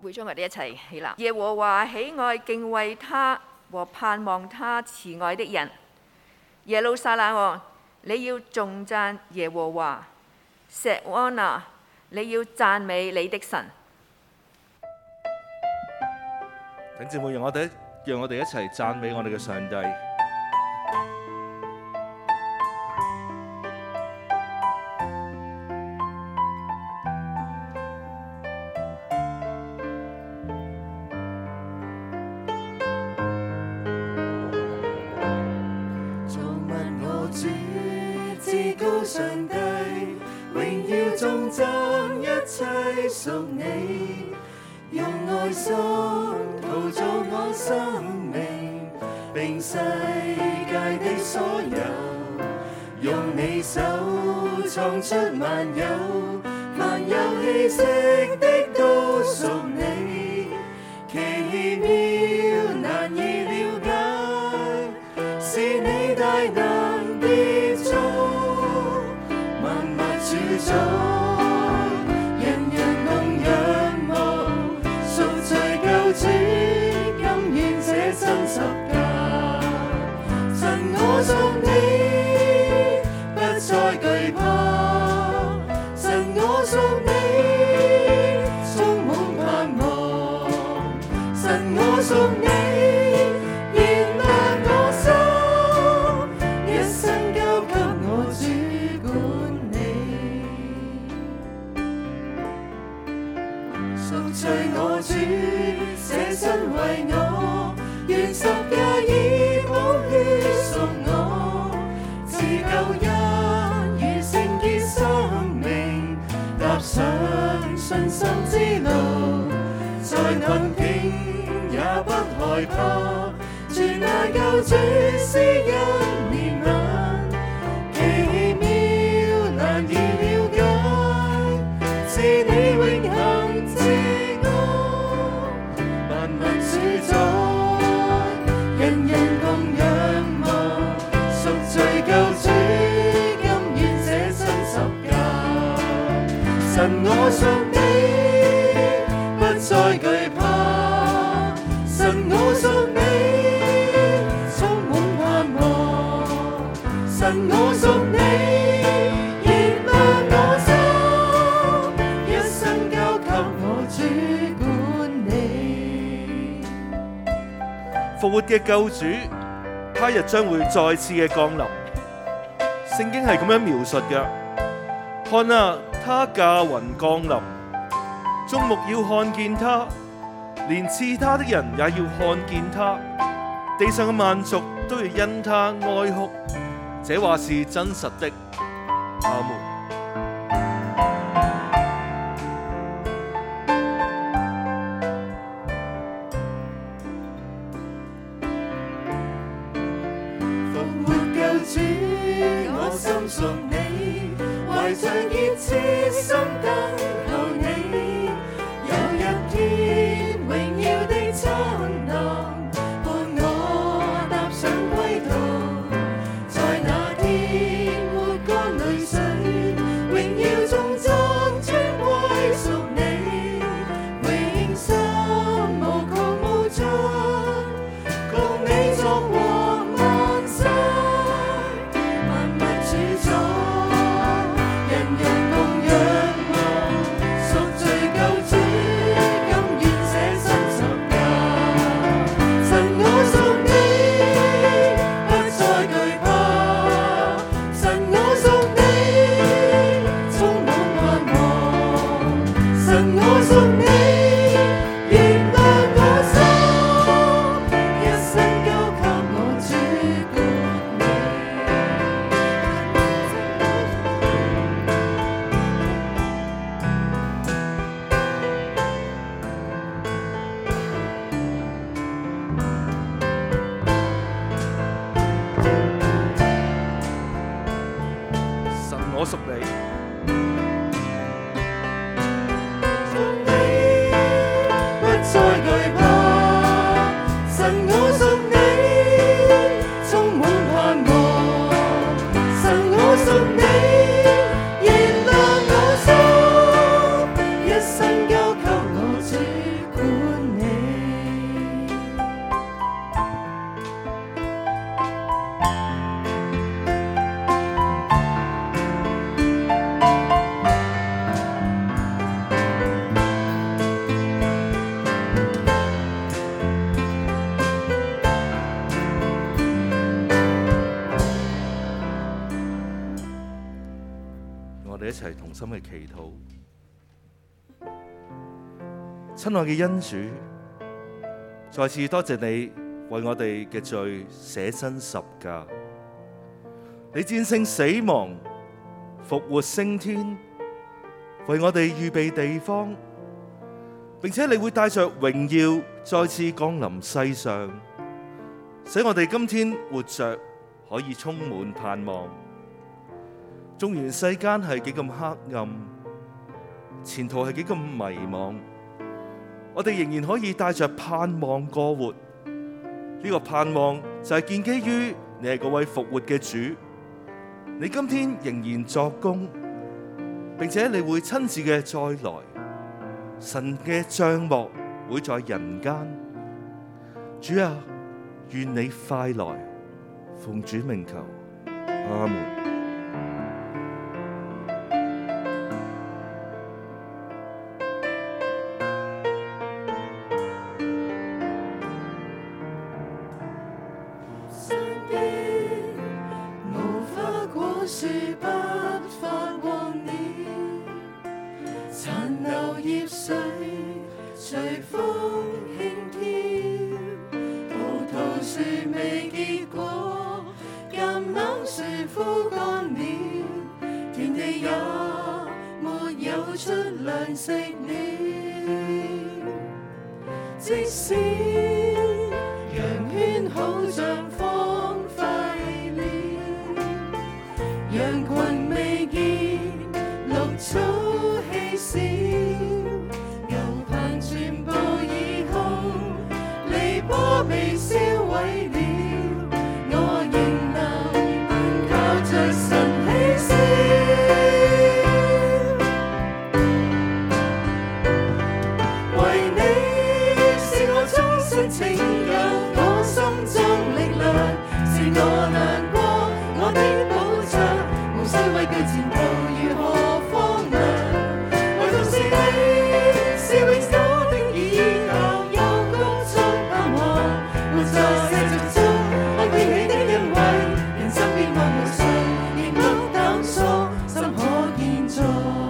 會將我哋一齊起立。耶和華喜愛敬畏他和盼望他慈愛的人。耶路撒冷啊，你要頌讚耶和華；錫安啊，你要讚美你的神。 弟兄姊妹，讓我哋一齊讚美我哋嘅上帝。 上帝榮耀頌讚一切屬你，用愛心陶造我生命，並世界的所有，用你手創出萬有，凡有氣息的都屬你，奇妙難以了解，是你大能別造。主宰，人人共仰慕，贖罪救主，甘願捨身十架。神我屬你，不再懼怕。神我屬你，充滿盼望。神我屬你，燃亮我心，一生交給我主管。贖罪我主，捨身為我，願十架以寶血贖我，賜救恩與聖潔生命，踏上信心之路，再困境也不害怕，全賴救主施恩憐憫，奇妙難以了解，是你永恆。人人共仰慕，贖罪救主，甘願捨身十架。神我屬你，不再懼怕。神我屬你，充滿盼望。神我屬你，燃亮我心，一生交給我主管理。 復活嘅救主，他日將會再次嘅降臨。聖經係咁樣描述嘅：看啊，他駕雲降臨，眾目要看見他，連刺他的人也要看見他，地上嘅萬族都要因他哀哭。這話是真實的。阿們。 主，我心屬你，懷着熱切心等候你。有一天榮耀的燦爛，伴我踏上歸途，在那天抹乾淚水，榮耀頌讚尊貴屬你，永生無窮無盡，共你作王萬世。 我屬你。 不再懼怕，神我屬你，充滿盼望。神我屬你，燃亮我心，一生交給我主管。 我哋一齊同心嘅祈禱。親愛嘅恩主，再次多謝你為我哋嘅罪捨身十架，你戰勝死亡，復活升天，為我哋預備地方，並且你會帶着榮耀再次降臨世上，使我哋今天活着可以充滿盼望。縱然世間係幾咁黑暗，前途係幾咁迷茫，我哋仍然可以帶着盼望過活。呢個盼望就係建基於你係嗰位復活嘅主，你今天仍然作工，並且你會親自嘅再來，神嘅帳幕會在人間。主啊，願你快來，奉主名求，阿門。 即使羊圈好像荒廢了，羊群未見，綠草稀少，牛棚全部已空，籬笆被燒毀了，我仍能靠着神喜笑。拯救我心中力量，是我亮光，我的保障，無需畏懼前途如何荒涼，唯獨是你，是永久的倚靠，有高速盼望，活在世俗中，看見你的恩惠，人生變幻無常，仍不膽縮，心可建造。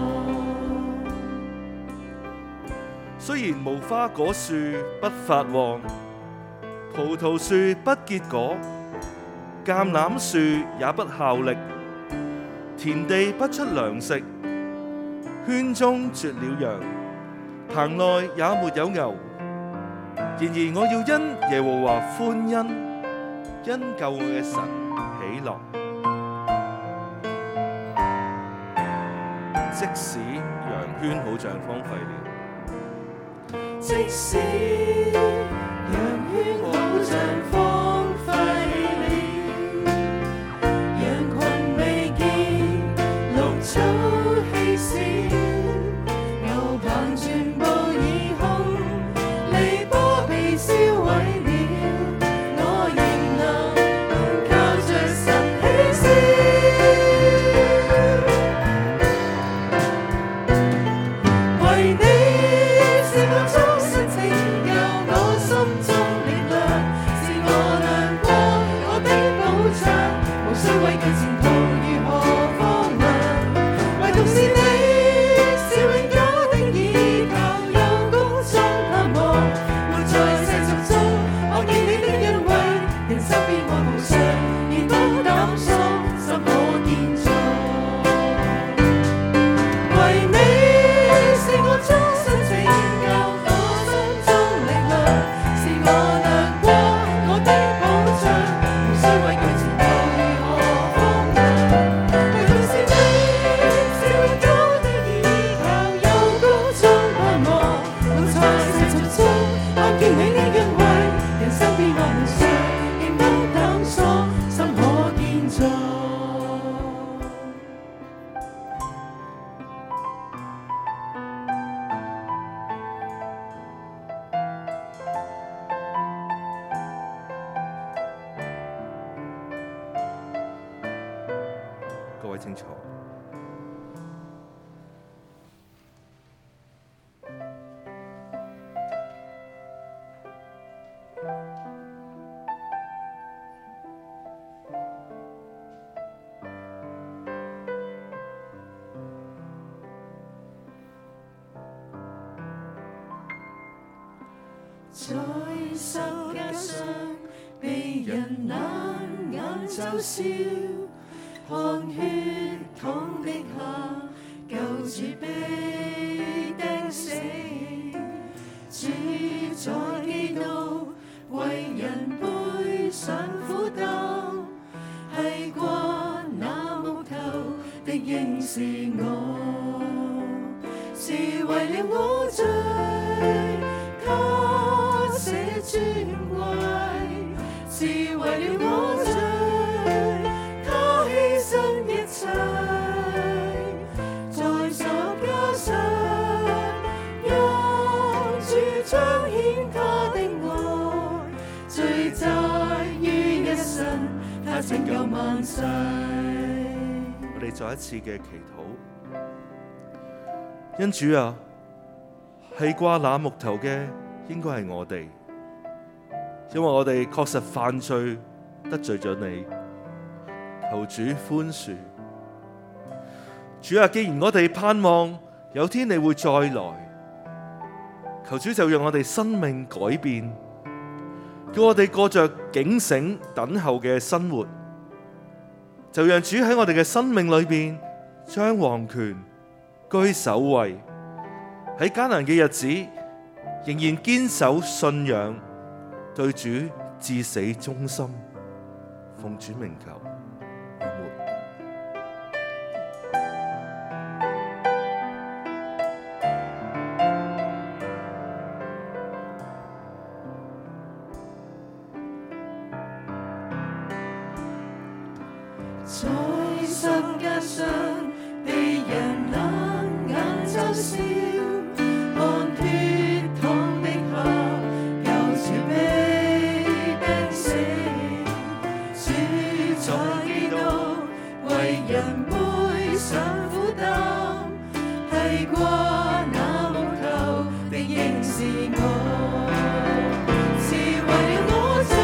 雖然無花果樹不發旺，葡萄樹不結果，橄欖樹也不效力，田地不出糧食，圈中絕了羊，棚內也沒有牛。然而我要因耶和華歡欣，因救我嘅神喜樂。即使羊圈好像荒廢了， 即使羊圈好像荒廢了，羊群未見，綠草稀少，牛棚全部已空，籬笆被燒毀了，我仍能靠着神喜笑。為你是我終身拯救，我心中力量，是我亮光，我的保障，無需畏懼前途如何荒涼，唯獨是你，是永久的倚靠，有高速盼望，活在世俗中，看見你的恩惠，人生變幻無常，仍不膽縮，心可建造。為你是我終身拯救，我心中力量，是我亮光，我的保障，無需畏懼前途如何荒涼，唯獨是你，是永久的倚靠，有高速盼望，活在世俗中，看見你的恩惠，人生變幻無常，仍不膽縮，心可建造。 各位請坐。 在十架上被人冷眼嘲笑，看血統的下，救主被釘死。主在基督為人背上苦擔，繫掛那木頭的應是我，是為了我罪，他捨尊貴，是為了我罪，他犧牲一切，在十架上，讓主彰顯他的愛，最債於一生，他拯救萬世。 我哋再一次嘅祈禱，恩主啊，係掛那木頭嘅應該係我哋，因為我哋確實犯罪得罪咗你，求主寬恕。主啊，既然我哋盼望有天你會再來，求主就讓我哋生命改變，叫我哋過着警醒等候嘅生活，就讓主喺我哋嘅生命裏邊將王權居首位，喺艱難嘅日子仍然堅守信仰，對主至死忠心，奉主名求，阿門。 在十架上被人冷眼嘲笑，看血統的下，救主被釘死。主在基督為人背上苦擔，繫掛那木頭的應是我，是為了我罪，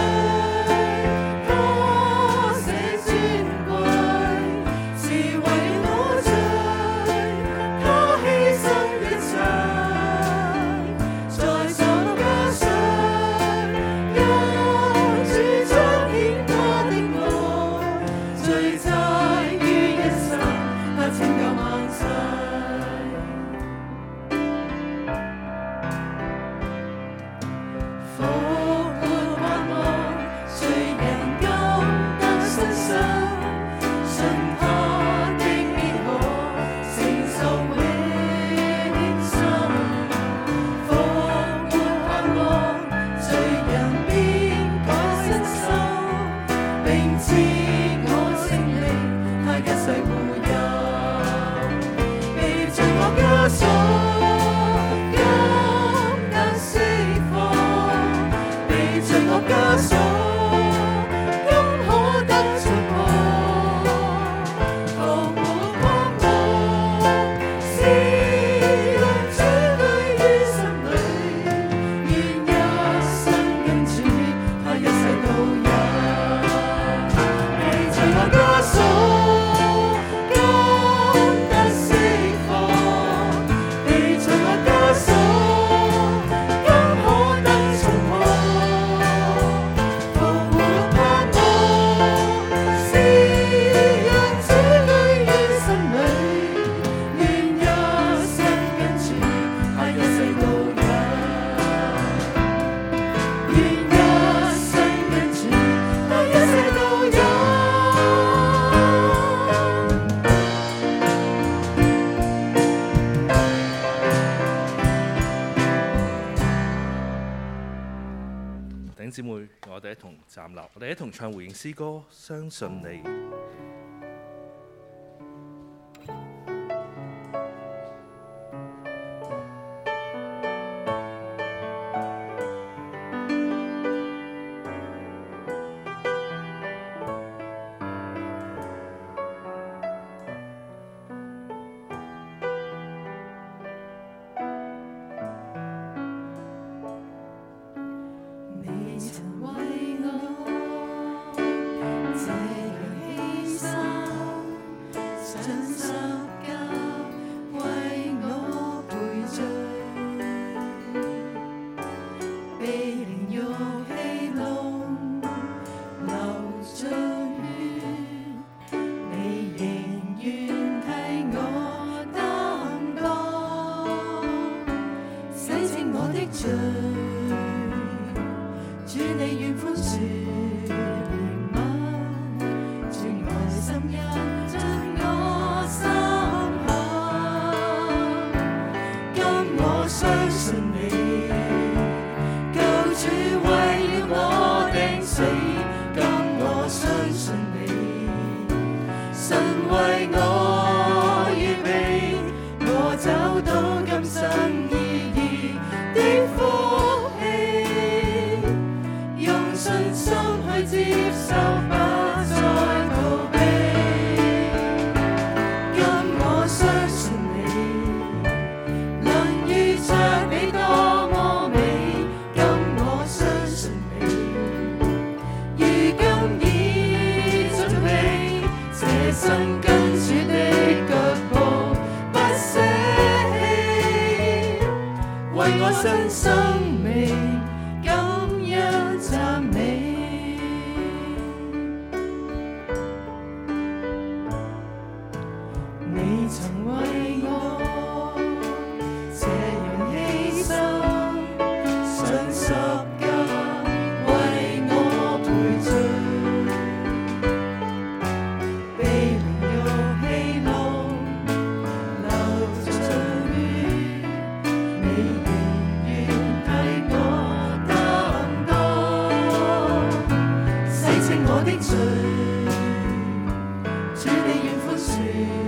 他捨尊貴，是為了我罪，他犧牲一切，在十架上，讓主彰顯他的愛，最債於一生，他拯救萬世。復活盼望，罪人今得新生，信他的必可承受永生。復活盼望，罪人便改新心，並賜我勝利，他一世護佑，被罪惡枷鎖，今得釋放，被罪惡枷鎖，今可得突破。復活盼望，是讓主居於心裏，願一生跟主，他一世都有。被罪惡枷鎖，今得釋放，被罪惡枷鎖，今可得突破。復活盼望，是讓主居於心裏，願一生跟主，他一世都有。願一生跟主，他一世都有。 弟兄姊妹，我哋一同站立，我哋一同唱回應詩歌，相信你。 你曾為我這樣犧牲，上十架為我賠罪，被生跟主的腳步不捨棄，為我新生命感恩讚美。你曾為我這樣犧牲，上十架為我賠罪，被榮辱戲弄流着血，你仍願替我擔當，洗清我的罪，主你願寬恕。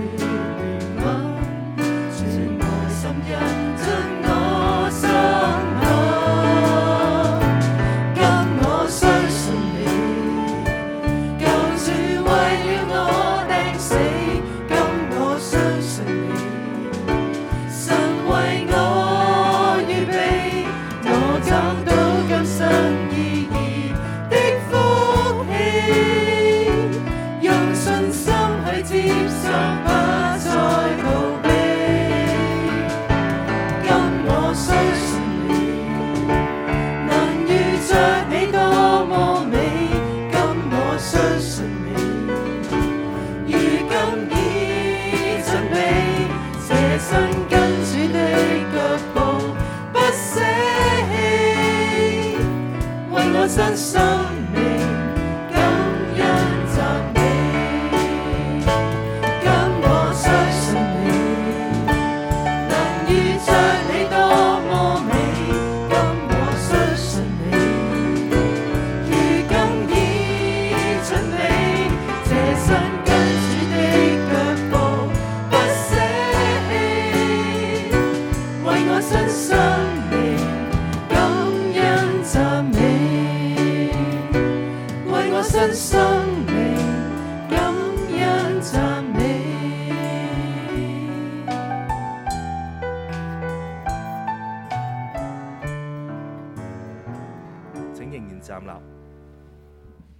新生命感恩讚美，跟我相信你，能遇着你多麼美，跟我相信你，如今已準備，這生跟主的腳步不捨棄，為我新生命感恩讚美。新生命